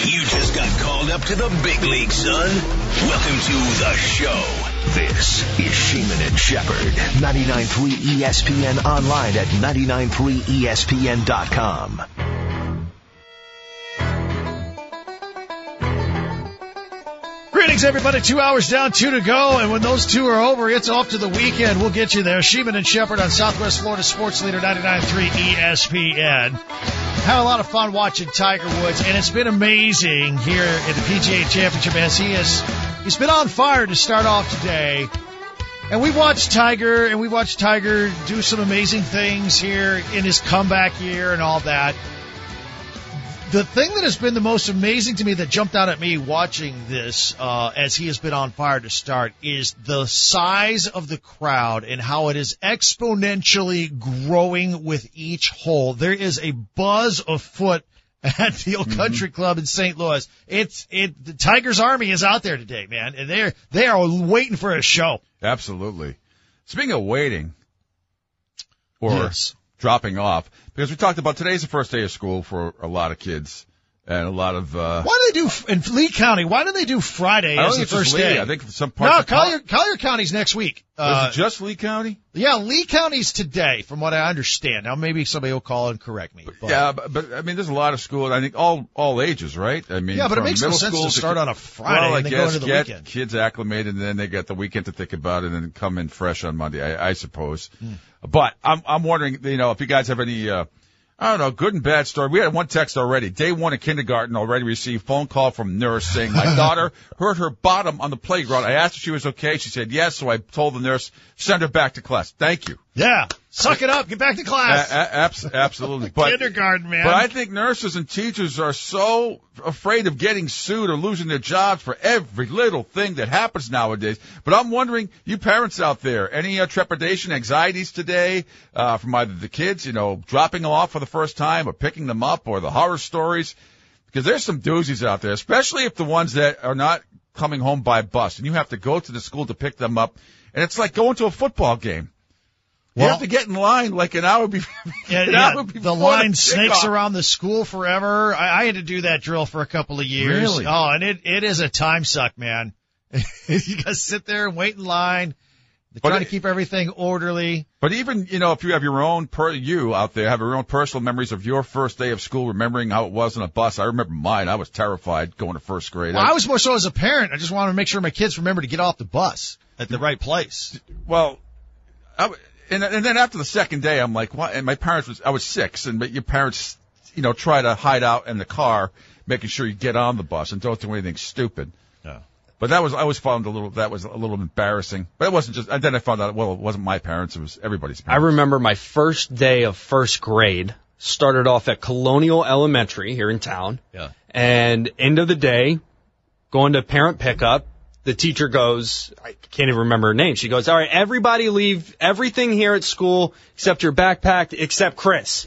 You just got called up to the big league, son. Welcome to the show. This is Sheeman and Shepherd. 99.3 ESPN online at 993ESPN.com. Greetings, everybody. 2 hours down, 2 to go. And when those 2 are over, it's off to the weekend. We'll get you there. Sheeman and Shepherd on Southwest Florida Sports Leader 99.3 ESPN. Had a lot of fun watching Tiger Woods, and it's been amazing here at the PGA Championship as he's been on fire to start off today. And we watched Tiger do some amazing things here in his comeback year and all that. The thing that has been the most amazing to me that jumped out at me watching this as he has been on fire to start is the size of the crowd and how it is exponentially growing with each hole. There is a buzz afoot at the Old Country Club in St. Louis. The Tiger's Army is out there today, man, and they are waiting for a show. Absolutely. Speaking of waiting or dropping off, because we talked about today's the first day of school for a lot of kids and a lot of why do they do in Lee County? Why don't they do Friday as the first day? I think some parts. No, Collier County's next week. Is it just Lee County? Yeah, Lee County's today, from what I understand. Now maybe somebody will call and correct me. But. Yeah, but I mean, there's a lot of schools. I think all ages, right? I mean, yeah, but it makes no sense to start on a Friday and then go into the weekend. Kids acclimated, and then they get the weekend to think about it, and then come in fresh on Monday. I suppose. But I'm wondering, if you guys have any. I don't know, good and bad story. We had one text already. Day one of kindergarten already received phone call from nurse saying my daughter hurt her bottom on the playground. I asked if she was okay. She said yes, so I told the nurse, send her back to class. Thank you. Yeah. Suck it up. Get back to class. Absolutely. Kindergarten, man. But I think nurses and teachers are so afraid of getting sued or losing their jobs for every little thing that happens nowadays. But I'm wondering, you parents out there, any trepidation, anxieties today from either the kids, dropping them off for the first time or picking them up, or the horror stories? Because there's some doozies out there, especially if the ones that are not coming home by bus, and you have to go to the school to pick them up. And it's like going to a football game. You have to get in line like an hour before. The line snakes around the school forever. I had to do that drill for a couple of years. Really? Oh, and it is a time suck, man. You got to sit there and wait in line. They're trying to keep everything orderly. But even, if you have your own, you out there have your own personal memories of your first day of school, remembering how it was on a bus. I remember mine. I was terrified going to first grade. Well, I was more so as a parent. I just wanted to make sure my kids remember to get off the bus at the right place. Well, And then after the second day, I'm like, what? And I was 6, but your parents, try to hide out in the car, making sure you get on the bus and don't do anything stupid. Yeah. But I always found that was a little embarrassing. But it wasn't just, and then I found out, it wasn't my parents, it was everybody's parents. I remember my first day of first grade started off at Colonial Elementary here in town. Yeah. And end of the day, going to parent pickup. The teacher goes, I can't even remember her name. She goes, all right, everybody leave everything here at school except your backpack, except Chris.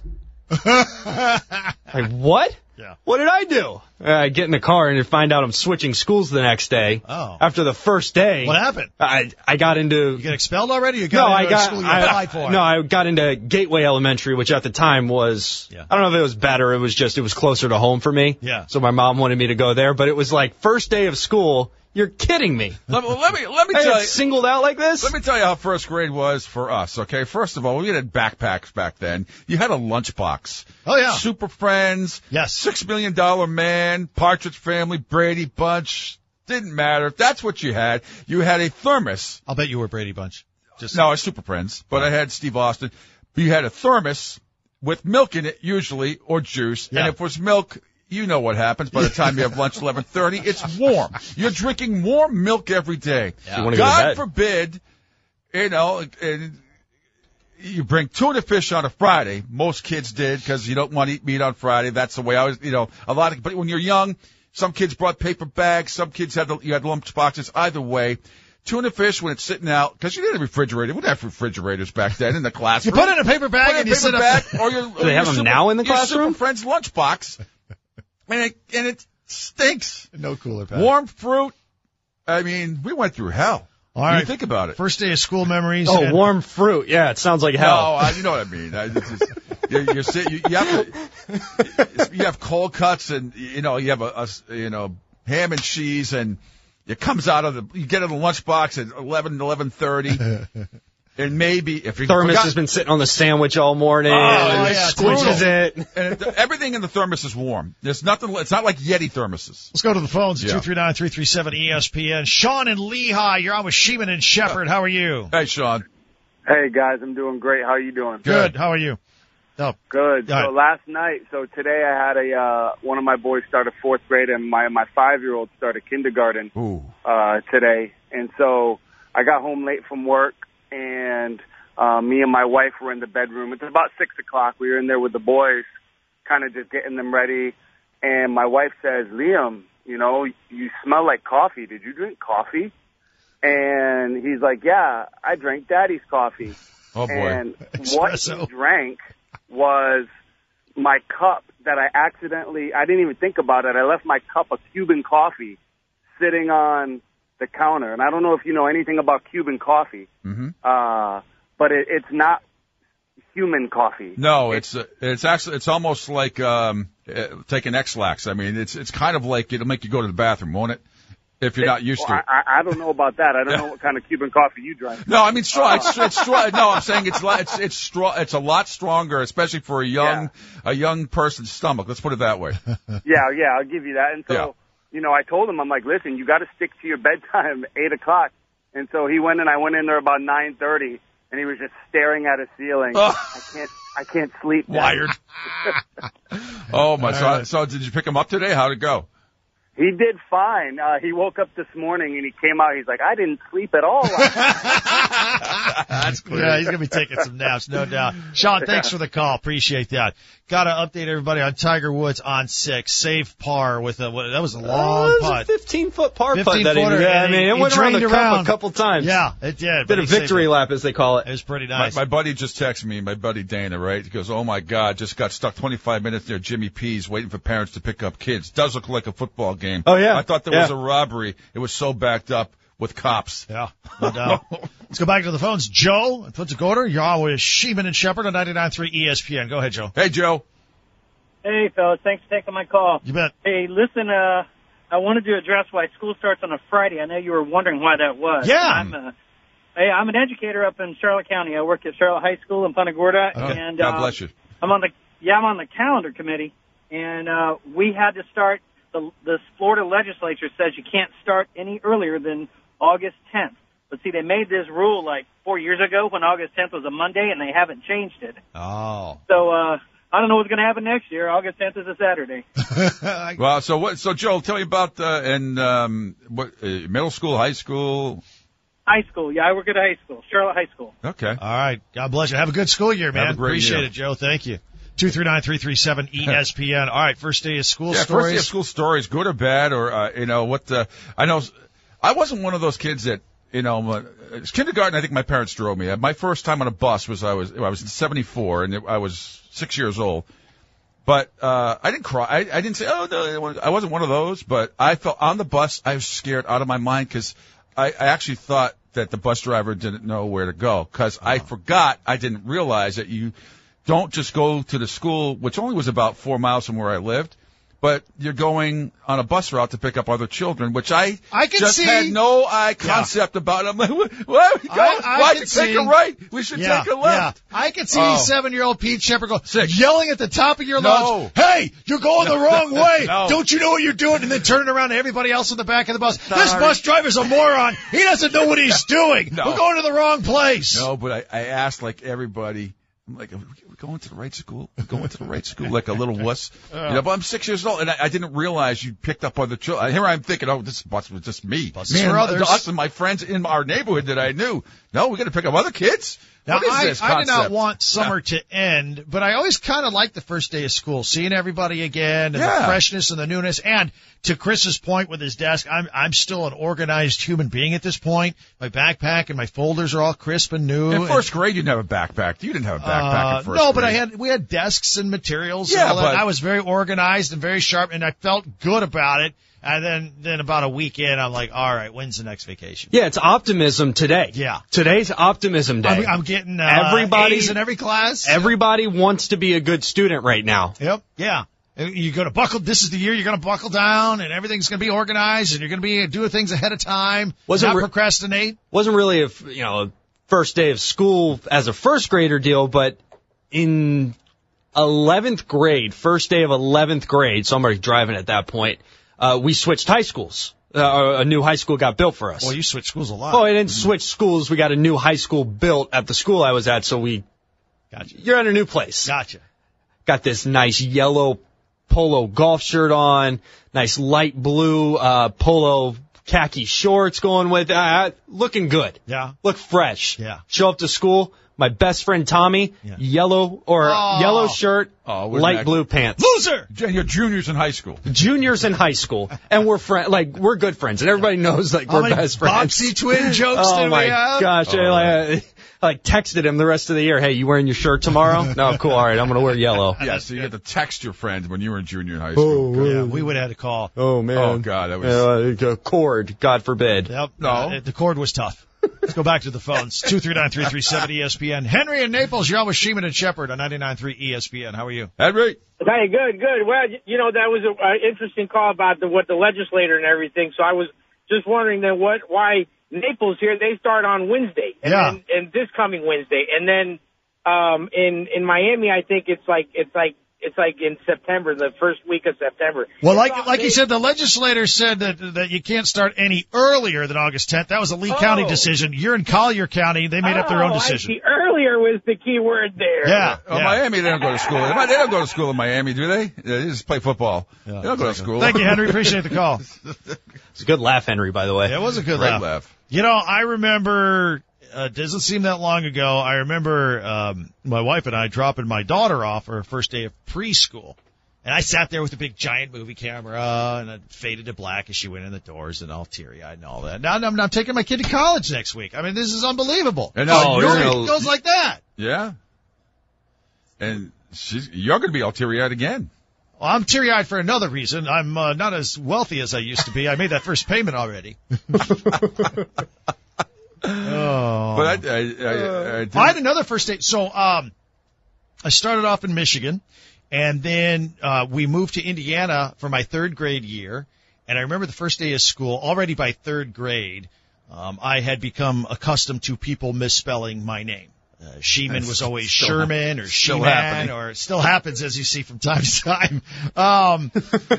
Like, what? Yeah. What did I do? I get in the car and find out I'm switching schools the next day. Oh. After the first day. What happened? I got into... You get expelled already? You got into school you applied for? No, I got into Gateway Elementary, which at the time was... Yeah. I don't know if it was better. It was closer to home for me. Yeah. So my mom wanted me to go there. But it was like first day of school... You're kidding me. Let me tell you. Singled out like this? Let me tell you how first grade was for us, okay? First of all, we had backpacks back then. You had a lunchbox. Oh, yeah. Super Friends. Yes. $6 Million Man, Partridge Family, Brady Bunch. Didn't matter. If that's what you had. You had a thermos. I'll bet you were Brady Bunch. No, it's Super Friends, but I had Steve Austin. You had a thermos with milk in it, usually, or juice. Yeah. And if it was milk... You know what happens by the time you have lunch 11:30. It's warm. You're drinking warm milk every day. Yeah. You want to God forbid, and you bring tuna fish on a Friday. Most kids did because you don't want to eat meat on Friday. That's the way I was, but when you're young, some kids brought paper bags. Some kids you had lunch boxes. Either way, tuna fish when it's sitting out, because you didn't have refrigerator. We didn't have refrigerators back then in the classroom. You put it in a paper bag and you sit up. Do they have them now in the classroom? Your Super Friends lunchbox. And it stinks. No cooler pack. Warm fruit. I mean, we went through hell. All right. You think about it. First day of school memories. Warm fruit. Yeah, it sounds like hell. No, you know what I mean. you have cold cuts and, you have ham and cheese and it comes out of you get it in the lunchbox at 11:30. And maybe if you thermos has been sitting on the sandwich all morning, squishes it. And everything in the thermos is warm. There's nothing. It's not like Yeti thermoses. Let's go to the phones. 239-337-ESPN. Sean in Lehigh, you're on with Sheeman and Shepherd. How are you? Hey, Sean. Hey guys, I'm doing great. How are you doing? Good. How are you? Oh, good. So last night, today I had one of my boys start a 4th grade, and my 5-year-old started kindergarten today. And so I got home late from work. And me and my wife were in the bedroom. It's about 6 o'clock. We were in there with the boys, kind of just getting them ready. And my wife says, Liam, you smell like coffee. Did you drink coffee? And he's like, yeah, I drank Daddy's coffee. Oh, boy. And what he drank was my cup that I didn't even think about it. I left my cup of Cuban coffee sitting on the counter, and I don't know if you know anything about Cuban coffee, but it's not human coffee. No, it's almost like taking X-Lax. I mean, it's kind of like it'll make you go to the bathroom, won't it? If you're not used to it. I don't know about that. I don't know what kind of Cuban coffee you drink. No, I mean straw. It's straw. No, I'm saying it's straw. It's a lot stronger, especially for a young person's stomach. Let's put it that way. Yeah, I'll give you that. And so. I told him, I'm like, listen, you got to stick to your bedtime, 8 o'clock. And so he went and I went in there about 9:30, and he was just staring at a ceiling. I can't sleep. Wired. Oh my! So did you pick him up today? How'd it go? He did fine. He woke up this morning and he came out. He's like, I didn't sleep at all. That's clear. Yeah, he's going to be taking some naps, no doubt. Sean, thanks for the call. Appreciate that. Got to update everybody on Tiger Woods on 6. Save par with that was a long putt. It was a 15-foot par putt that he did. I mean, it went around the cup a couple times. Yeah, it did. Did a victory lap, as they call it. It was pretty nice. My buddy just texted me, my buddy Dana, right? He goes, oh, my God, just got stuck 25 minutes near Jimmy P's waiting for parents to pick up kids. Does look like a football game. Oh, yeah. I thought there was a robbery. It was so backed up with cops. Yeah, no doubt. Let's go back to the phones. Joe in Punta Gorda, you're on with Sheeman and Shepherd on 99.3 ESPN. Go ahead, Joe. Hey, Joe. Hey, fellas. Thanks for taking my call. You bet. Hey, listen, I wanted to address why school starts on a Friday. I know you were wondering why that was. Yeah. I'm an educator up in Charlotte County. I work at Charlotte High School in Punta Gorda. Okay. And, God bless you. I'm on the calendar committee, and we had to start. The Florida legislature says you can't start any earlier than August 10th. But see, they made this rule like 4 years ago when August 10th was a Monday, and they haven't changed it. Oh. So I don't know what's going to happen next year. August 10th is a Saturday. Well, so Joel, tell me about middle school, high school. High school, yeah, I work at a high school, Charlotte High School. Okay. All right. God bless you. Have a good school year, man. Have a great Appreciate year. it, Joe. Thank you. 239-337 ESPN. All right, first day of school stories. First day of school stories, good or bad, or I know I wasn't one of those kids that kindergarten. I think my parents drove me. My first time on a bus was I was in '74, and I was 6 years old. But I didn't cry. I didn't say, oh no, I wasn't one of those. But I felt on the bus, I was scared out of my mind because I actually thought that the bus driver didn't know where to go because I forgot. I didn't realize that you don't just go to the school, which only was about 4 miles from where I lived, but you're going on a bus route to pick up other children, which I just had no concept about. I'm like, why are we going? Why did you take a right? We should take a left. Yeah. I could see 7-year-old Pete Shepard yelling at the top of your lungs, hey, you're going the wrong way. Don't you know what you're doing? And then turning around to everybody else in the back of the bus. This bus driver's a moron. He doesn't know what he's doing. We're going to the wrong place. No, but I asked like everybody. I'm like, are we going to the right school? We're going to the right school, like a little wuss. But I'm 6 years old, and I didn't realize you picked up other children. Here I'm thinking, this bus was just me. Buses for others. Us and my friends in our neighborhood that I knew. No, we're going to pick up other kids? Now, what is this I did not want summer to end, but I always kind of liked the first day of school, seeing everybody again, and the freshness and the newness. And to Chris's point with his desk, I'm still an organized human being at this point. My backpack and my folders are all crisp and new. In first grade, you didn't have a backpack. You didn't have a backpack in first grade. No, but we had desks and materials. Yeah, and all that. but I was very organized and very sharp, and I felt good about it. And then about a week in, I'm like, all right, when's the next vacation? Yeah, it's optimism today. Yeah. Today's optimism day. I'm getting everybody A's in every class. Everybody wants to be a good student right now. Yep. Yeah. You're going to buckle. This is the year you're going to buckle down, and everything's going to be organized, and you're going to be doing things ahead of time. Not procrastinate. Wasn't really a first day of school as a first grader deal, but in 11th grade, first day of 11th grade, so I'm already driving at that point. We switched high schools. A new high school got built for us. Well, you switched schools a lot. Oh, I didn't switch schools. We got a new high school built at the school I was at, so you're at a new place. Gotcha. Got this nice yellow polo golf shirt on, nice light blue polo khaki shorts going with looking good. Yeah. Look fresh. Yeah. Show up to school. My best friend Tommy, yellow shirt, light blue pants. Loser! You're juniors in high school. Juniors in high school, and we're good friends, and everybody knows we're best friends. Boxy twin jokes did we have? Gosh, I texted him the rest of the year. Hey, you wearing your shirt tomorrow? No, cool. All right, I'm gonna wear yellow. Yeah, so you had to text your friends when you were in junior high school. Oh, yeah, we would have had to call. Oh man. Oh God, that was cord. God forbid. Yep. No, the cord was tough. Let's go back to the phones. 239-337 ESPN. Henry in Naples, you're on with Sheeman and Shepard on 99.3 ESPN. How are you? Henry. Hey, good. Well, that was an interesting call about what the legislator and everything. So I was just wondering then why Naples here, they start on Wednesday. And this coming Wednesday. And then in Miami, I think it's like in September, the first week of September. Well, like you said, the legislator said that you can't start any earlier than August 10th. That was a Lee County decision. You're in Collier County. They made up their own decision. I see. Earlier was the key word there. Yeah. Miami, they don't go to school. They don't go to school in Miami, do they? They just play football. Yeah, they don't go to school. Thank you, Henry. Appreciate the call. It's a good laugh, Henry, by the way. Yeah, it was a good Great laugh. I remember... It doesn't seem that long ago. I remember my wife and I dropping my daughter off for her first day of preschool. And I sat there with a big giant movie camera, and it faded to black as she went in the doors, and all teary-eyed and all that. Now I'm taking my kid to college next week. I mean, this is unbelievable. And it goes like that. Yeah. And you're going to be all teary-eyed again. Well, I'm teary-eyed for another reason. I'm not as wealthy as I used to be. I made that first payment already. Oh. But I had another first date. So, I started off in Michigan, and then, we moved to Indiana for my third grade year. And I remember the first day of school, already by third grade, I had become accustomed to people misspelling my name. Sheeman was always Sherman or Sheeman, or it still happens, as you see from time to time.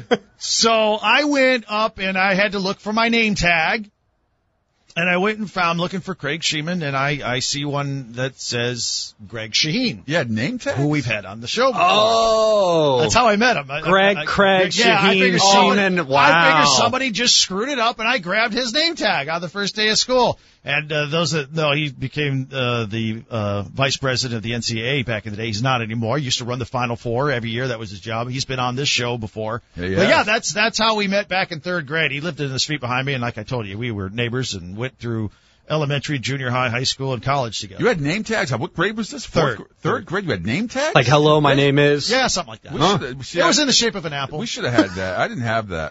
So I went up and I had to look for my name tag. And I went and found looking for Craig Sheeman, and I see one that says Greg Shaheen. Yeah, name tag? Who we've had on the show before. Oh. That's how I met him. Craig Shaheen, Sheeman. Wow. I figured somebody just screwed it up, and I grabbed his name tag on the first day of school. And he became the vice president of the NCAA back in the day. He's not anymore. He used to run the Final Four every year. That was his job. He's been on this show before. Yeah. But yeah, that's how we met back in third grade. He lived in the street behind me, and like I told you, we were neighbors and went through elementary, junior high, high school, and college together. You had name tags? What grade was this? Third grade? You had name tags? Like, hello, my name is? Yeah, something like that. It was in the shape of an apple. We should have had that. I didn't have that.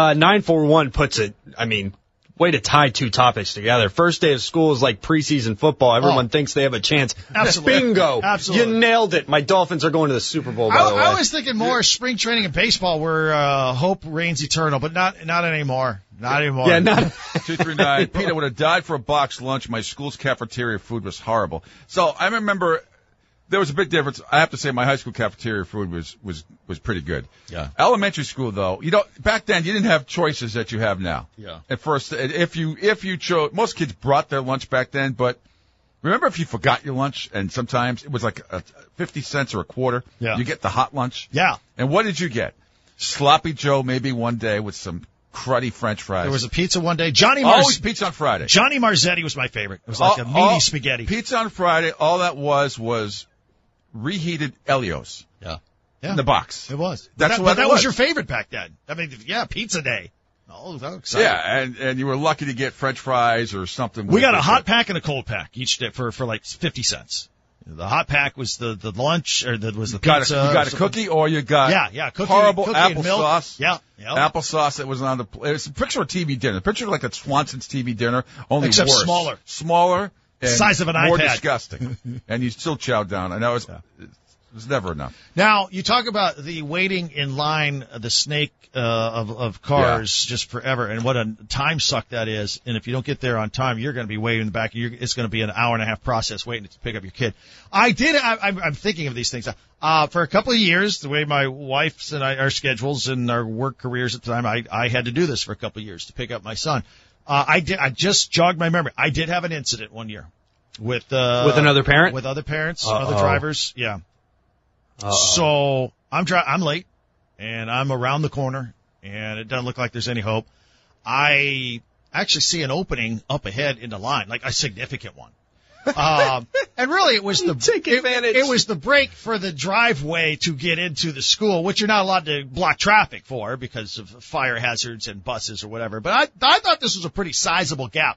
941 puts it, way to tie two topics together. First day of school is like preseason football. Everyone thinks they have a chance. Absolutely. Bingo. Absolutely. You nailed it. My Dolphins are going to the Super Bowl, by the way. I was thinking more spring training and baseball where hope reigns eternal, but not anymore. Not anymore. Yeah, not 239. Pete, I would have died for a boxed lunch. My school's cafeteria food was horrible. So I remember there was a big difference. I have to say my high school cafeteria food was pretty good. Yeah. Elementary school though, back then you didn't have choices that you have now. Yeah. At first, if you chose, most kids brought their lunch back then, but remember if you forgot your lunch and sometimes it was like 50 cents or a quarter. Yeah. You get the hot lunch. Yeah. And what did you get? Sloppy Joe maybe one day with some cruddy French fries. There was a pizza one day. Always pizza on Friday. Johnny Marzetti was my favorite. It was like a meaty spaghetti. Pizza on Friday, all that was reheated Elios. Yeah. In the box. It was. That was your favorite back then. Pizza day. Oh, that was exciting. Yeah, and you were lucky to get French fries or something. We got a hot pack and a cold pack each day for like 50 cents. The hot pack was the lunch, or was the pizza. You got a cookie, or you got cookie, horrible cookie applesauce. Yeah. Applesauce that was on the plate. It's a picture of TV dinner. Picture like a Swanson's TV dinner, only except worse. Smaller. And size of an more iPad. Disgusting. And you still chow down. I know it was never enough. Now, you talk about the waiting in line, the snake of cars just forever, and what a time suck that is. And if you don't get there on time, you're going to be waiting in the back. It's going to be an hour and a half process waiting to pick up your kid. I'm thinking of these things. For a couple of years, the way my wife's and our schedules and our work careers at the time, I had to do this for a couple of years to pick up my son. I just jogged my memory. I did have an incident one year with another parent, with other parents, other drivers. Yeah. So I'm late, and I'm around the corner, and it doesn't look like there's any hope. I actually see an opening up ahead in the line, like a significant one. And really, it was it was the break for the driveway to get into the school, which you're not allowed to block traffic for because of fire hazards and buses or whatever. But I thought this was a pretty sizable gap.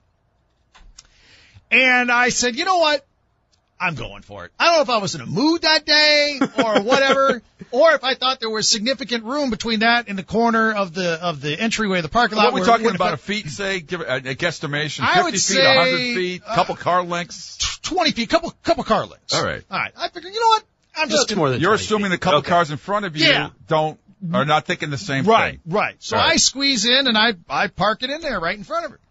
And I said, you know what? I'm going for it. I don't know if I was in a mood that day or whatever, or if I thought there was significant room between that and the corner of the entryway of the parking lot. What are we talking about? A feet, say, give a guesstimation, 50 feet, 100 feet, a couple car lengths? 20 feet, couple car lengths. All right. I figured, you know what? You're assuming the couple cars in front of you are not thinking the same thing. Right. So I squeeze in and I park it in there right in front of her.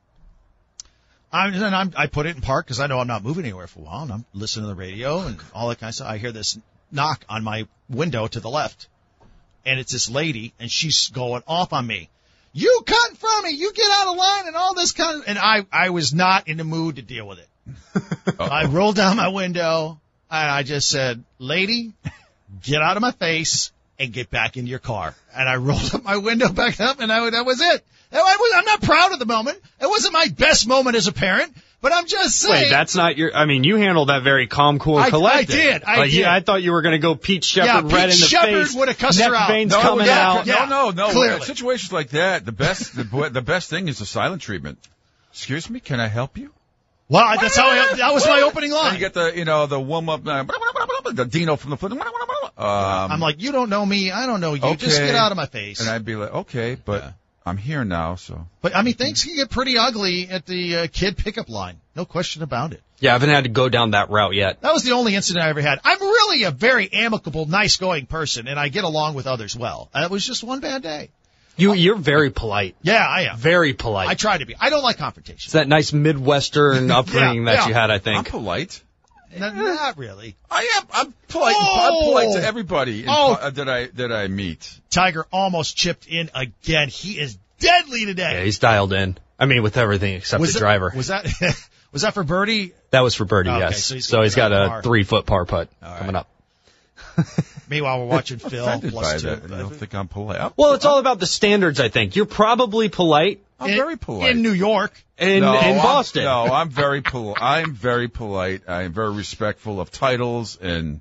I put it in park because I know I'm not moving anywhere for a while, and I'm listening to the radio and all that kind of stuff. I hear this knock on my window to the left, and it's this lady, and she's going off on me. You cut in front of me. You get out of line and all this kind of – and I was not in the mood to deal with it. I rolled down my window, and I just said, lady, get out of my face and get back in your car. And I rolled up my window back up, and that was it. I'm not proud of the moment. It wasn't my best moment as a parent, but I'm just saying. Wait, that's not your. I mean, you handled that very calm, cool, and collected. I did. I thought you were going to go Pete Shepard red in the Shepard face. Would have cussed her out. Veins coming out. No. Clearly. Situations like that, the best thing is the silent treatment. Excuse me, can I help you? Well, that was my opening line. And you get the warm up, the Dino from the foot. I'm like, you don't know me, I don't know you. Okay. Just get out of my face. And I'd be like, okay, but. Yeah. I'm here now, so. But, I mean, things can get pretty ugly at the kid pickup line. No question about it. Yeah, I haven't had to go down that route yet. That was the only incident I ever had. I'm really a very amicable, nice-going person, and I get along with others well. It was just one bad day. You're very polite. Yeah, I am. Very polite. I try to be. I don't like confrontation. It's that nice Midwestern upbringing that you had, I think. I'm polite. Not really. I am. I'm polite. I'm polite to everybody that I meet. Tiger almost chipped in again. He is deadly today. Yeah, he's dialed in. I mean, with everything except the driver. Was that for birdie? That was for birdie. Yes. So he's got a 3-foot par putt coming up. Meanwhile, we're watching Phil plus 2. I don't think I'm polite. Well, it's all about the standards, I think. You're probably polite. I'm very polite. In New York. In Boston. I'm very polite. I'm very polite. I am very respectful of titles and,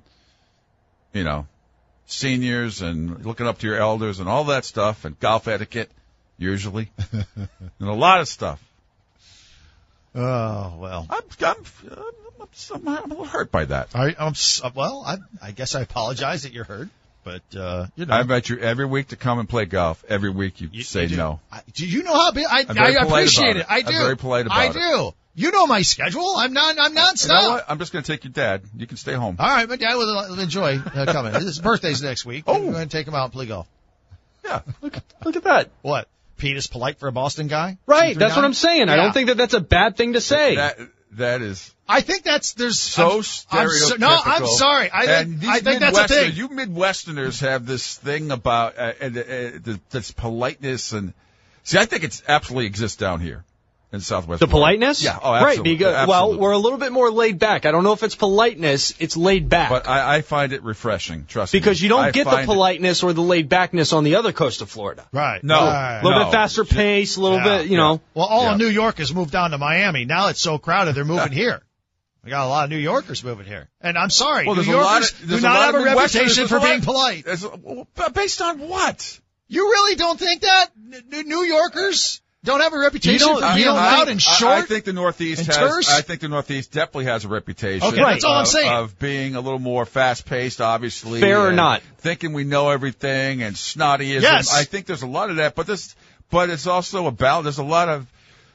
seniors and looking up to your elders and all that stuff and golf etiquette, usually. And a lot of stuff. Oh, well. I'm a little hurt by that. I guess I apologize that you're hurt, but, I invite you every week to come and play golf. Every week you say no. Do you know how big? I appreciate it. I do. I'm very polite about it. I do. You know my schedule. I'm nonstop. You know what? I'm just going to take your dad. You can stay home. All right, my dad will enjoy coming. His birthday's next week. Oh. Go ahead and take him out and play golf. Yeah. Look at that. What? Pete is polite for a Boston guy? Right. That's what I'm saying. Yeah. I don't think that's a bad thing to say. That is. I think there's so stereotypical. No, I'm sorry. I think that's a thing. You Midwesterners have this thing about this politeness and see. I think it absolutely exists down here in Southwest. The politeness? Yeah. Oh, absolutely. Right. Because, well, we're a little bit more laid back. I don't know if it's politeness. It's laid back. But I find it refreshing. Trust me. Because you don't get the politeness or the laid backness on the other coast of Florida. Right. No. Right. A little bit faster pace, a little bit, Well, all of New York has moved down to Miami. Now it's so crowded, they're moving here. We got a lot of New Yorkers moving here. And I'm sorry, New Yorkers do not have a reputation for being polite. Based on what? You really don't think that? New Yorkers? don't have a reputation for being loud and short? I think the Northeast I think the Northeast definitely has a reputation. Okay, that's all I'm saying. Of being a little more fast-paced, obviously. Fair or not. Thinking we know everything and snottyism. Yes. I think there's a lot of that, but it's also about, there's a lot of,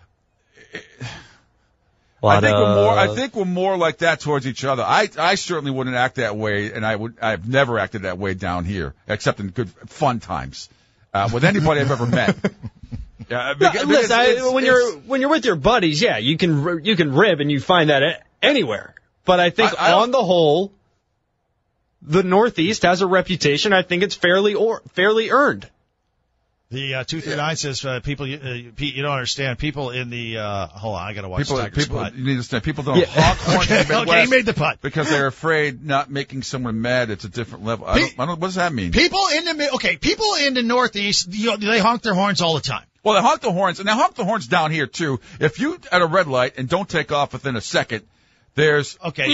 I think we're more like that towards each other. I certainly wouldn't act that way, and I've never acted that way down here, except in good fun times, with anybody I've ever met. When you're with your buddies, yeah, you can rib and you find that anywhere. But I think on the whole, the Northeast has a reputation. I think it's fairly earned. The 239 says, people, Pete, you don't understand. People in the, hold on, I gotta watch Tiger's putt. You need to understand. People don't honk horns in the Midwest. Okay, he made the putt. Because they're afraid not making someone mad. It's a different level. I don't, what does that mean? People in the Northeast, they honk their horns all the time. Well, they honk the horns, and they honk the horns down here too. If you at a red light and don't take off within a second, there's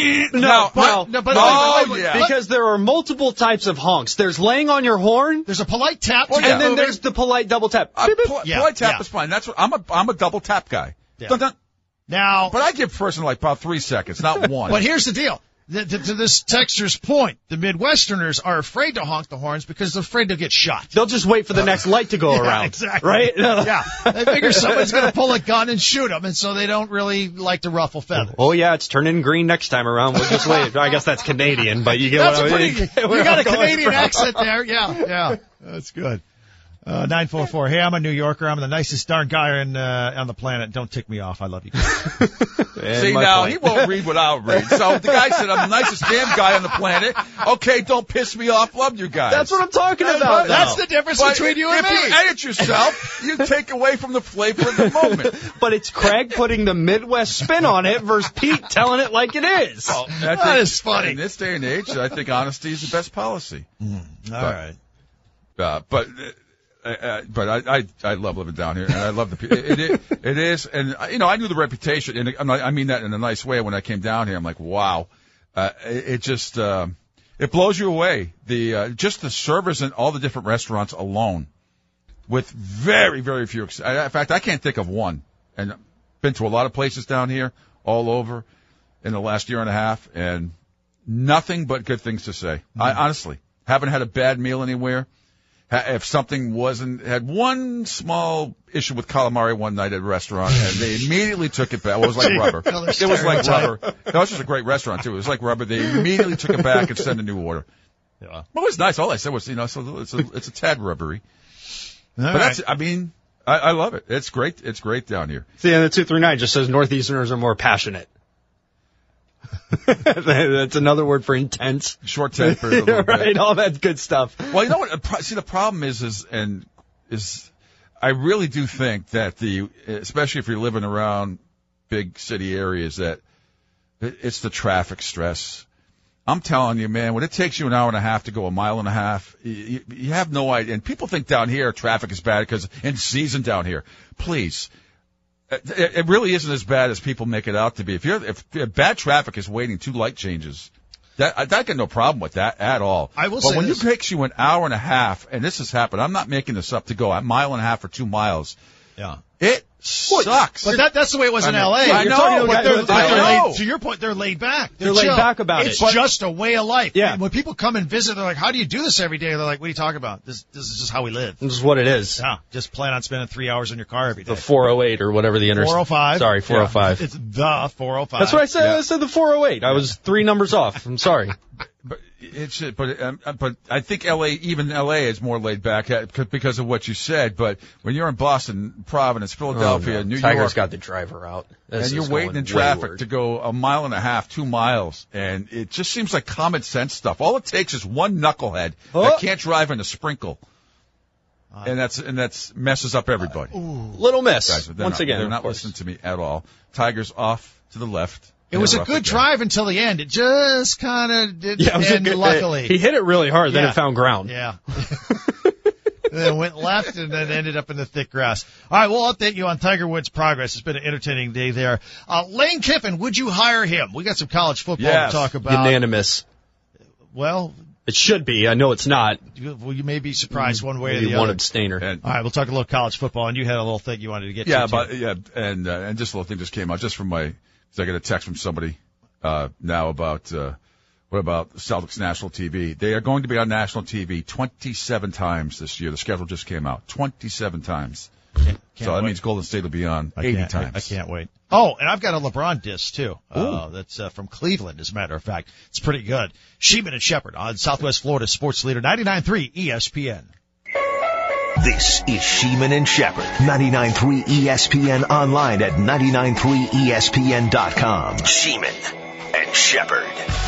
because there are multiple types of honks. There's laying on your horn. There's a polite tap, and then there's the polite double tap. Polite tap is fine. That's what I'm a double tap guy. Yeah. Dun, dun. Now, but I give person like about 3 seconds, not one. But here's the deal. To this texter's point, the Midwesterners are afraid to honk the horns because they're afraid they'll get shot. They'll just wait for the next light to go around. Exactly. Right? Yeah. They figure someone's going to pull a gun and shoot them, and so they don't really like to ruffle feathers. Oh, yeah, it's turning green next time around. We'll just wait. I guess that's Canadian, but you get that's what I mean. You got a Canadian accent there. Yeah. That's good. 944. Hey, I'm a New Yorker. I'm the nicest darn guy on the planet. Don't tick me off. I love you guys. See, now, he won't read what I'll read. So the guy said, I'm the nicest damn guy on the planet. Okay, don't piss me off. Love you guys. That's what I'm talking about. That's the difference between you and me. If you edit yourself, you take away from the flavor of the moment. But it's Craig putting the Midwest spin on it versus Pete telling it like it is. Well, that is funny. In this day and age, I think honesty is the best policy. All right. But I love living down here, and I love the people. It is, and I knew the reputation, and I mean that in a nice way. When I came down here, I'm like, wow, it just it blows you away. Just the servers in all the different restaurants alone, with very, very few. In fact, I can't think of one. And I've been to a lot of places down here, all over, in the last year and a half, and nothing but good things to say. I honestly haven't had a bad meal anywhere. If something had one small issue with calamari one night at a restaurant, and they immediately took it back. Well, it was like rubber. It was like rubber. That was just a great restaurant, too. It was like rubber. They immediately took it back and sent a new order. Yeah. Well, it was nice. All I said was, so it's a tad rubbery. But I love it. It's great. It's great down here. See, and the 239 just says Northeasterners are more passionate. That's another word for intense. Short-tempered. Right, all that good stuff. Well, you know what? See, the problem is I really do think that especially if you're living around big city areas, that it's the traffic stress. I'm telling you, man, when it takes you an hour and a half to go a mile and a half, you have no idea. And people think down here traffic is bad because in season down here. Please. It really isn't as bad as people make it out to be. If bad traffic is waiting 2 light changes, I got no problem with that at all. But when it takes you an hour and a half, and this has happened, I'm not making this up, to go a mile and a half or 2 miles. Yeah. It sucks. But that's the way it was in L.A. I know. But to your point, they're laid back. They're laid back about it. It's just a way of life. Yeah. And when people come and visit, they're like, how do you do this every day? They're like, what are you talking about? This is just how we live. This is what it is. Yeah. Just plan on spending 3 hours in your car every day. The 408 or whatever the 405. Sorry, 405. Yeah. It's the 405. That's what I said. Yeah. I said the 408. I was 3 numbers off. I'm sorry. But I think even LA is more laid back because of what you said. But when you're in Boston, Providence, Philadelphia, New York, Tiger's got the driver out, and you're waiting in traffic to go a mile and a half, 2 miles, and it just seems like common sense stuff. All it takes is one knucklehead that can't drive in a sprinkle, and that's messes up everybody. Little miss. Guys, once again, they're not listening to me at all. Tiger's off to the left. It was a good drive until the end. It just kind of didn't end, luckily. He hit it really hard, then it found ground. Yeah. Then went left and then ended up in the thick grass. All right, we'll update you on Tiger Woods' progress. It's been an entertaining day there. Lane Kiffin, would you hire him? We got some college football to talk about. Unanimous. Well, It should be. I know it's not. Well, you may be surprised one way or Maybe the one other. abstainer. All right, we'll talk a little college football, and you had a little thing you wanted to get to. And just a little thing just came out just from I got a text from somebody now about what about Celtics national TV? They are going to be on national TV 27 times this year. The schedule just came out 27 times. Can't so that wait. means Golden State will be on 80 times. I can't wait. Oh, and I've got a LeBron disc too. That's from Cleveland, as a matter of fact. It's pretty good. Sheeman and Shepherd on Southwest Florida Sports Leader 99.3 ESPN. This is Sheeman and Shepherd, 99.3 ESPN, online at 99.3ESPN.com. Sheeman and Shepherd.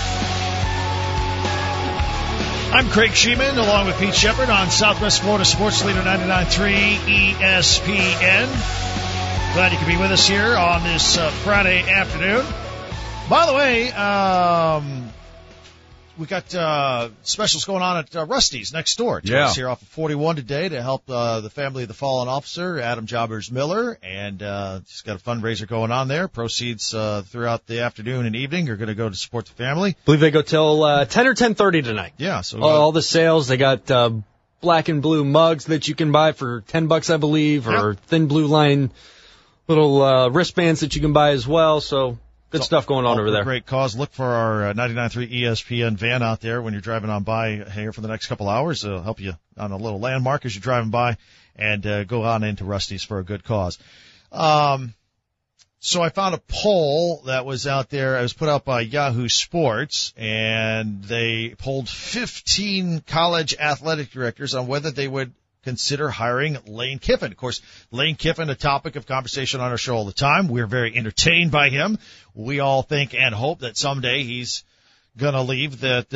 I'm Craig Sheeman, along with Pete Shepherd on Southwest Florida Sports Leader 99.3 ESPN. Glad you could be with us here on this Friday afternoon. By the way, we got specials going on at Rusty's next door. It's here off of 41 today to help the family of the fallen officer, Adam Jobbers Miller, and just got a fundraiser going on there. Proceeds throughout the afternoon and evening are going to go to support the family. I believe they go till 10 or 10:30 tonight. Yeah, so all the sales. They got black and blue mugs that you can buy for $10, I believe, or thin blue line little wristbands that you can buy as well. So good stuff going on over there. Great cause. Look for our 99.3 ESPN van out there when you're driving on by here for the next couple hours. It'll help you on a little landmark as you're driving by, and go on into Rusty's for a good cause. So I found a poll that was out there. It was put out by Yahoo Sports, and they polled 15 college athletic directors on whether they would consider hiring Lane Kiffin. Of course, Lane Kiffin, a topic of conversation on our show all the time. We're very entertained by him. We all think and hope that someday he's going to leave that,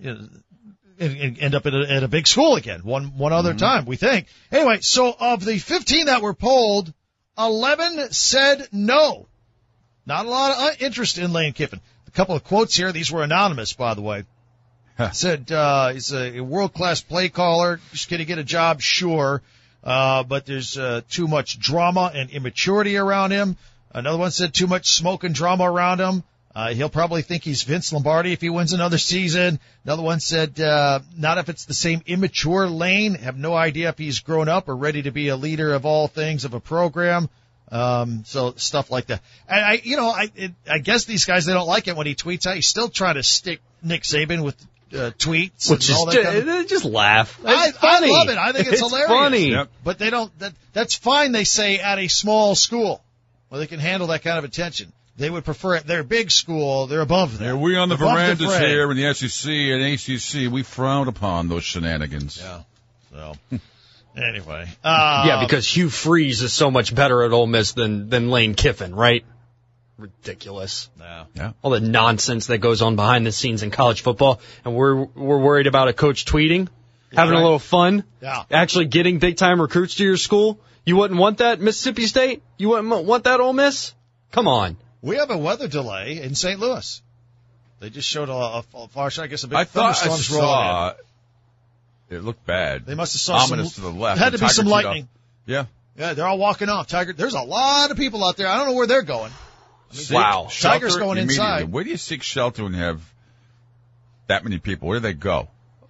and end up at a big school again. One other time, we think. Anyway, so of the 15 that were polled, 11 said no. Not a lot of interest in Lane Kiffin. A couple of quotes here. These were anonymous, by the way. Said he's a world-class play caller. Just going to get a job, sure, but there's too much drama and immaturity around him. Another one said too much smoke and drama around him. He'll probably think he's Vince Lombardi if he wins another season. Another one said not if it's the same immature Lane. Have no idea if he's grown up or ready to be a leader of all things of a program. So stuff like that. And I guess these guys, they don't like it when he tweets out. He's still trying to stick Nick Saban with tweets which and all that kind of... just laugh. I love it. I think it's hilarious. Funny. Yep. But they don't. That's fine. They say at a small school where they can handle that kind of attention. They would prefer it. They're a big school. They're above that. Yeah, we on the Above verandas fray. here in the SEC and ACC, we frown upon those shenanigans. Yeah. So anyway, Yeah, because Hugh Freeze is so much better at Ole Miss than Lane Kiffin, right? Ridiculous. Yeah. All the nonsense that goes on behind the scenes in college football, and we're worried about a coach tweeting, having a little fun, actually getting big time recruits to your school. You wouldn't want that, Mississippi State? You wouldn't want that, Ole Miss? Come on. We have a weather delay in St. Louis. They just showed a far shot. I guess a big I thought I thunderstorm's rolling saw it looked bad. They must have saw ominous to the left. Had to be Tiger some teed lightning. off. Yeah. Yeah, they're all walking off. Tiger, there's a lot of people out there. I don't know where they're going. Wow. Tiger's Shelter going immediately. inside. Where do you seek shelter when you have that many people? Where do they go?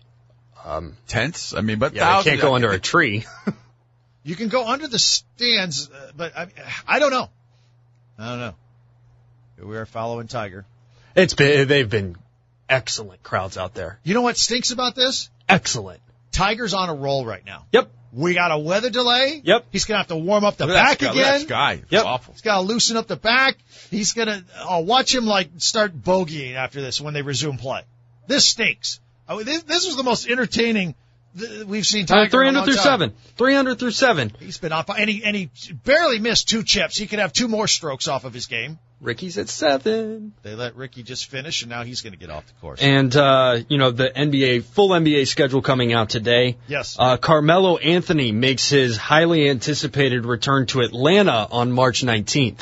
Tents? I mean, but Yeah, they can't go under a tree. You can go under the stands, but I don't know. We are following Tiger. They've been excellent crowds out there. You know what stinks about this? Excellent. Tiger's on a roll right now. Yep. We got a weather delay. Yep. He's going to have to warm up the Look at back that again. sky. It's Yep. awful. He's got to loosen up the back. He's going to watch him start bogeying after this when they resume play. This stinks. This was the most entertaining we've seen Tiger 300 through 7. 300 through 7. He's been off, and he barely missed 2 chips. He could have 2 more strokes off of his game. Ricky's at 7. They let Ricky just finish, and now he's going to get off the course. And, the full NBA schedule coming out today. Yes. Carmelo Anthony makes his highly anticipated return to Atlanta on March 19th.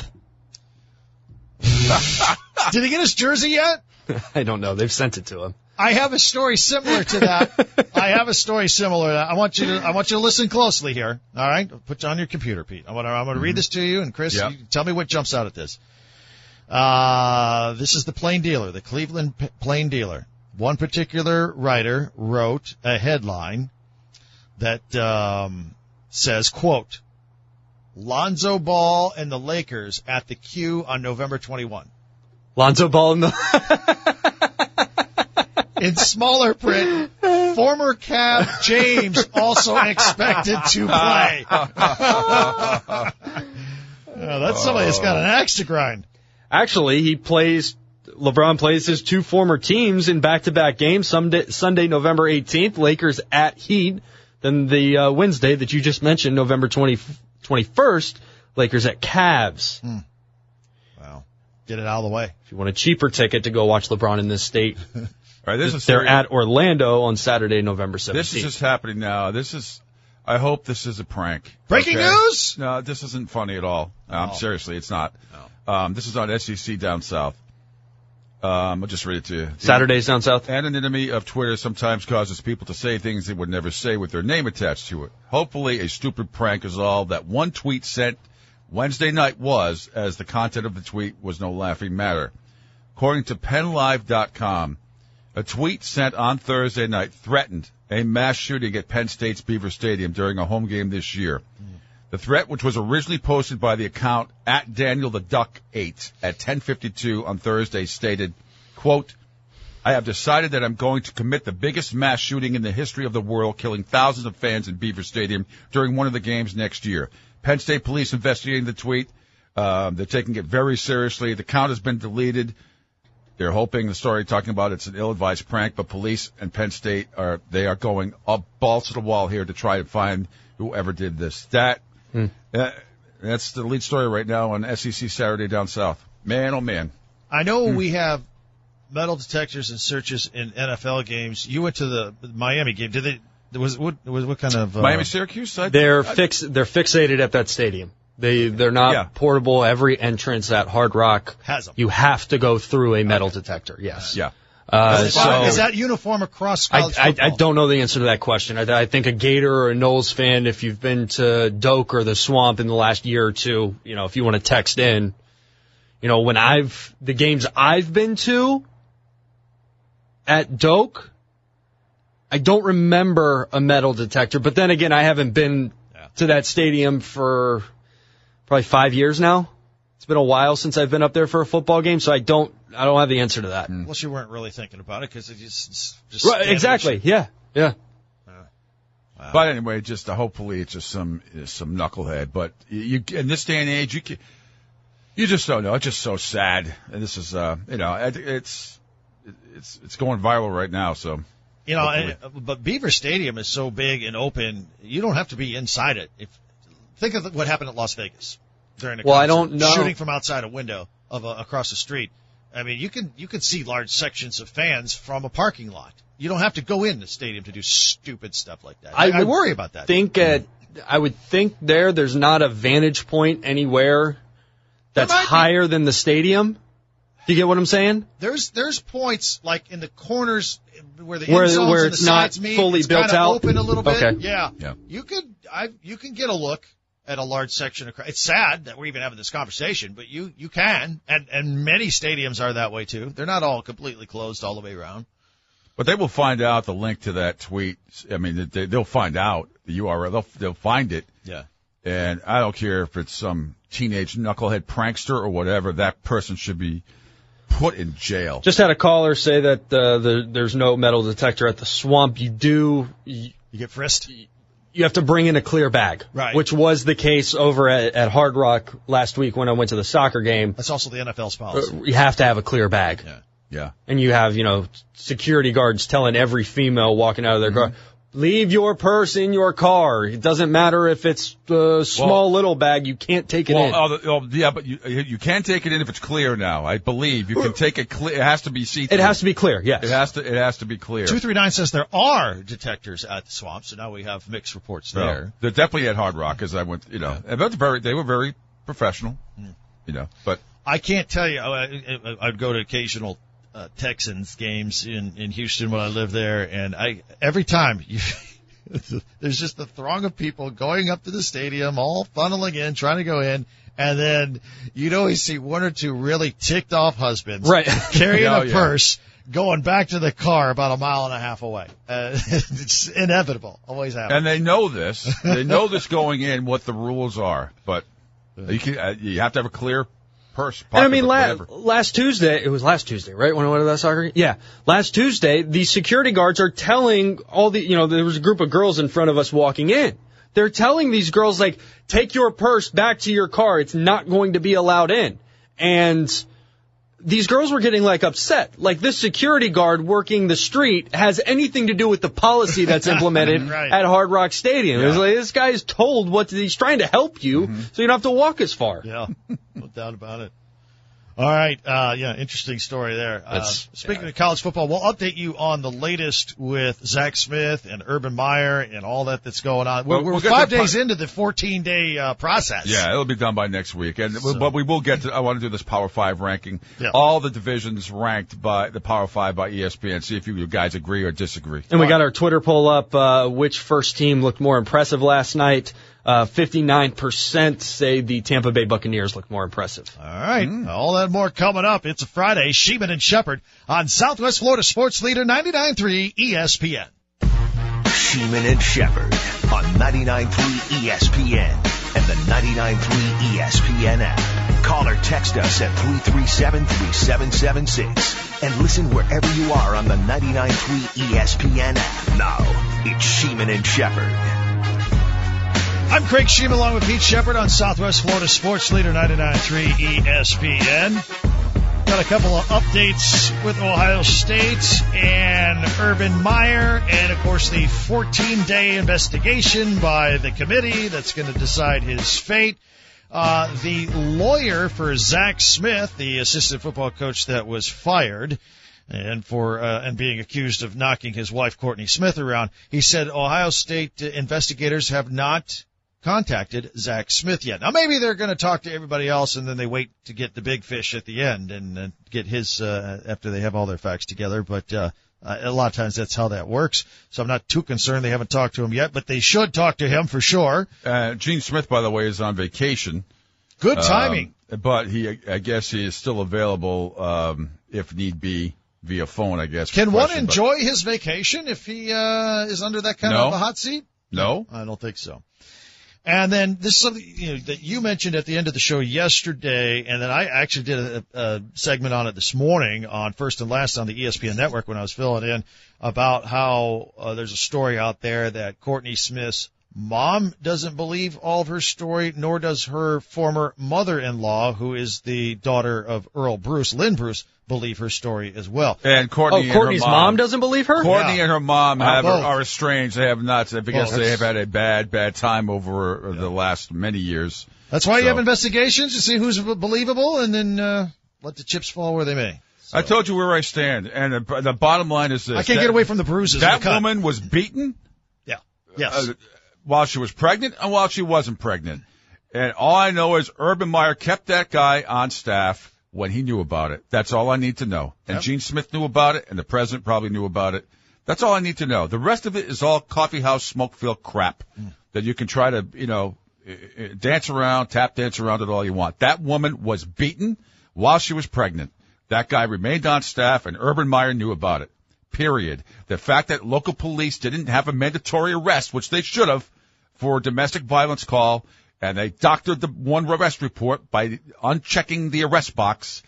Did he get his jersey yet? I don't know. They've sent it to him. I have a story similar to that. I want you to listen closely here. All right, put you on your computer, Pete. I'm going to read this to you, and Chris, you tell me what jumps out at this. This is the Plain Dealer, the Cleveland Plain Dealer. one particular writer wrote a headline that says, quote, Lonzo Ball and the Lakers at the Q on November 21. Lonzo Ball and the... In smaller print, former Cav James also expected to play. That's somebody that's got an axe to grind. Actually, LeBron plays his two former teams in back-to-back games, Sunday, November 18th, Lakers at Heat. Then the Wednesday that you just mentioned, November 21st, Lakers at Cavs. Wow. Get it out of the way. If you want a cheaper ticket to go watch LeBron in this state, All right, they're at Orlando on Saturday, November 17th. This is just happening now. I hope this is a prank. Breaking news? No, this isn't funny at all. Seriously, it's not. No. This is on SEC Down South. I'll just read it to you. Saturdays Down South. Anonymity of Twitter sometimes causes people to say things they would never say with their name attached to it. Hopefully a stupid prank is all that one tweet sent Wednesday night was, as the content of the tweet was no laughing matter. According to PennLive.com, a tweet sent on Thursday night threatened a mass shooting at Penn State's Beaver Stadium during a home game this year. The threat, which was originally posted by the account at Daniel the Duck 8 at 10:52 on Thursday, stated, quote, I have decided that I'm going to commit the biggest mass shooting in the history of the world, killing thousands of fans in Beaver Stadium during one of the games next year. Penn State police investigating the tweet. They're taking it very seriously. The account has been deleted. They're hoping the story talking about it's an ill-advised prank, but police and Penn State are going up balls to the wall here to try to find whoever did this. That's the lead story right now on SEC Saturday Down South. Man, oh man. I know we have metal detectors and searches in NFL games. You went to the Miami game. What kind of Miami Syracuse? They're fixated at that stadium. They're not portable. Every entrance at Hard Rock has them. You have to go through a metal detector. Yes. Yeah. Is that uniform across college football? I don't know the answer to that question. I think a Gator or a Knowles fan, if you've been to Doak or the Swamp in the last year or two, if you want to text in, when the games I've been to at Doak, I don't remember a metal detector. But then again, I haven't been to that stadium for probably 5 years now. It's been a while since I've been up there for a football game, so I don't have the answer to that. Plus, you weren't really thinking about it because it just right, exactly. Yeah. Wow. But anyway, just hopefully it's just some knucklehead. But you in this day and age, you just don't know. It's just so sad. And this is it's going viral right now. So but Beaver Stadium is so big and open, you don't have to be inside it. Think of what happened at Las Vegas during the concert, I don't know. Shooting from outside a window of across the street. I mean, you can see large sections of fans from a parking lot. You don't have to go in the stadium to do stupid stuff like that. I worry about that. I would think there's not a vantage point anywhere that's higher than the stadium. Do you get what I'm saying? There's points like in the corners where the end zones and the sides meet. Fully it's built kind of out. open a little bit. Okay. Yeah. You can get a look at a large section of. It's sad that we're even having this conversation, but you can, and many stadiums are that way too. They're not all completely closed all the way around. But they will find out the link to that tweet. I mean, they'll find out the URL. They'll find it. Yeah. And I don't care if it's some teenage knucklehead prankster or whatever. That person should be put in jail. Just had a caller say that there's no metal detector at the Swamp. You get frisked. You have to bring in a clear bag, right? Which was the case over at Hard Rock last week when I went to the soccer game. That's also the NFL's policy. You have to have a clear bag. Yeah. And you have, security guards telling every female walking out of their car, leave your purse in your car. It doesn't matter if it's a small little bag. You can't take it in. Yeah, but you can take it in if it's clear now. I believe you can take it clear. It has to be see-through. It has to be clear, yes. It has to be clear. 239 says there are detectors at the Swamp, so now we have mixed reports there. No, they're definitely at Hard Rock, as I went, they were very professional, but. I can't tell you, I'd go to occasional Texans games in Houston when I lived there, and every time there's just a throng of people going up to the stadium, all funneling in, trying to go in, and then you'd always see one or two really ticked off husbands right. carrying a purse, going back to the car about 1.5 miles away. It's inevitable. Always happens. And they know this. They know this going in, what the rules are. But you have to have a clear purse. And I mean, last Tuesday, it was last Tuesday, right? When I went to that soccer game? Yeah. Last Tuesday, the security guards are telling there was a group of girls in front of us walking in. They're telling these girls, like, take your purse back to your car. It's not going to be allowed in. And these girls were getting, like, upset. Like, this security guard working the street has anything to do with the policy that's implemented right. at Hard Rock Stadium. Yeah. It's like, this guy is told he's trying to help you, so you don't have to walk as far. Yeah, no doubt about it. All right, interesting story there. Speaking of college football, we'll update you on the latest with Zach Smith and Urban Meyer and all that's going on. We're 5 days into the 14-day process. Yeah, it'll be done by next week. But we will get to, I want to do this Power 5 ranking. Yeah. All the divisions ranked by the Power 5 by ESPN. See if you guys agree or disagree. And we got our Twitter poll up, which first team looked more impressive last night. 59% say the Tampa Bay Buccaneers look more impressive. All right. All that more coming up. It's a Friday. Sheeman and Shepherd on Southwest Florida Sports Leader 99.3 ESPN. Sheeman and Shepherd on 99.3 ESPN and the 99.3 ESPN app. Call or text us at 337-3776 and listen wherever you are on the 99.3 ESPN app. Now, it's Sheeman and Shepherd. I'm Craig Sheeman along with Pete Shepherd on Southwest Florida Sports Leader 99.3 ESPN. Got a couple of updates with Ohio State and Urban Meyer, and, of course, the 14-day investigation by the committee that's going to decide his fate. The lawyer for Zach Smith, the assistant football coach that was fired and being accused of knocking his wife, Courtney Smith, around, he said Ohio State investigators have not contacted Zach Smith yet. Now, maybe they're going to talk to everybody else, and then they wait to get the big fish at the end and get his after they have all their facts together. But a lot of times that's how that works. So I'm not too concerned they haven't talked to him yet, but they should talk to him for sure. Gene Smith, by the way, is on vacation. Good timing. But I guess he is still available if need be via phone, I guess. Can one enjoy his vacation if he is under that kind of a hot seat? No. I don't think so. And then this is something that you mentioned at the end of the show yesterday, and then I actually did a segment on it this morning on First and Last on the ESPN network when I was filling in about how there's a story out there that Courtney Smith's mom doesn't believe all of her story, nor does her former mother-in-law, who is the daughter of Earl Bruce, Lynn Bruce, believe her story as well. And Courtney's mom doesn't believe her? Courtney and her mom are estranged. They have not, because they have had a bad time over the last many years. That's why you have investigations to see who's believable, and then let the chips fall where they may. So. I told you where I stand, and the bottom line is this. I can't get away from the bruises. That woman was beaten. Yeah. Yes. While she was pregnant and while she wasn't pregnant. And all I know is Urban Meyer kept that guy on staff when he knew about it. That's all I need to know. And Gene Smith knew about it, and the president probably knew about it. That's all I need to know. The rest of it is all coffeehouse smoke-filled crap that you can try to, dance around, tap dance around it all you want. That woman was beaten while she was pregnant. That guy remained on staff, and Urban Meyer knew about it. Period. The fact that local police didn't have a mandatory arrest, which they should have, for a domestic violence call, and they doctored the one arrest report by unchecking the arrest box,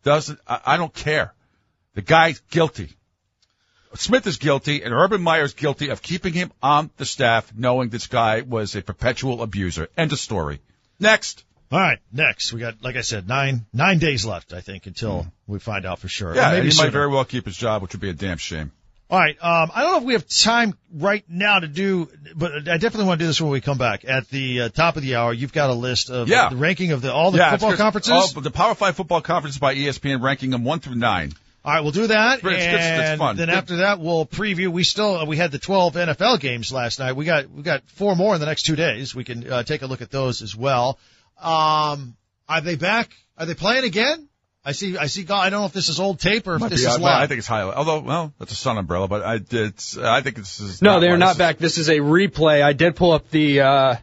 I don't care. The guy's guilty. Smith is guilty, and Urban Meyer is guilty of keeping him on the staff, knowing this guy was a perpetual abuser. End of story. Next. All right, next. We got, like I said, nine days left, I think, until we find out for sure. Yeah, maybe he might very well keep his job, which would be a damn shame. All right, I don't know if we have time right now to do, but I definitely want to do this when we come back. At the top of the hour, you've got a list of the ranking of all the football conferences. The Power 5 football conferences by ESPN, ranking them 1 through 9. All right, we'll do that. It's fun. Then after that, we'll preview. We had the 12 NFL games last night. We got 4 more in the next 2 days. We can take a look at those as well. Are they back? Are they playing again? I see. I don't know if this is old tape or if this is live. I think it's highlight. Although, that's a sun umbrella, but I think this is. No, they're not back. This is a replay. I did pull up the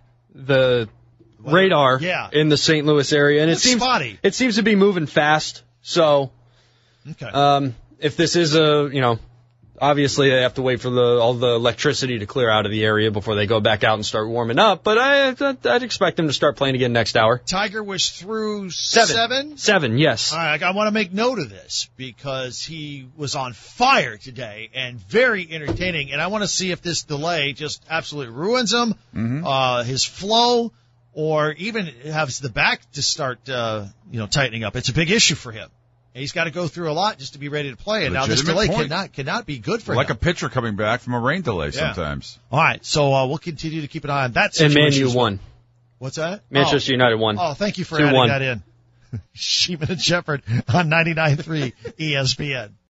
radar in the St. Louis area, and it seems spotty. It seems to be moving fast. So, okay. if this is obviously they have to wait for all the electricity to clear out of the area before they go back out and start warming up. But I'd expect them to start playing again next hour. Tiger was through seven? 7, yes. All right, I want to make note of this because he was on fire today and very entertaining. And I want to see if this delay just absolutely ruins him, his flow, or even has the back to start, tightening up. It's a big issue for him. He's got to go through a lot just to be ready to play. And now this delay cannot be good for him. Like a pitcher coming back from a rain delay sometimes. All right, so we'll continue to keep an eye on that situation. And Man U won. What's that? Manchester United won. Oh, thank you for adding that in. Sheeman and Shepherd on 99.3 ESPN.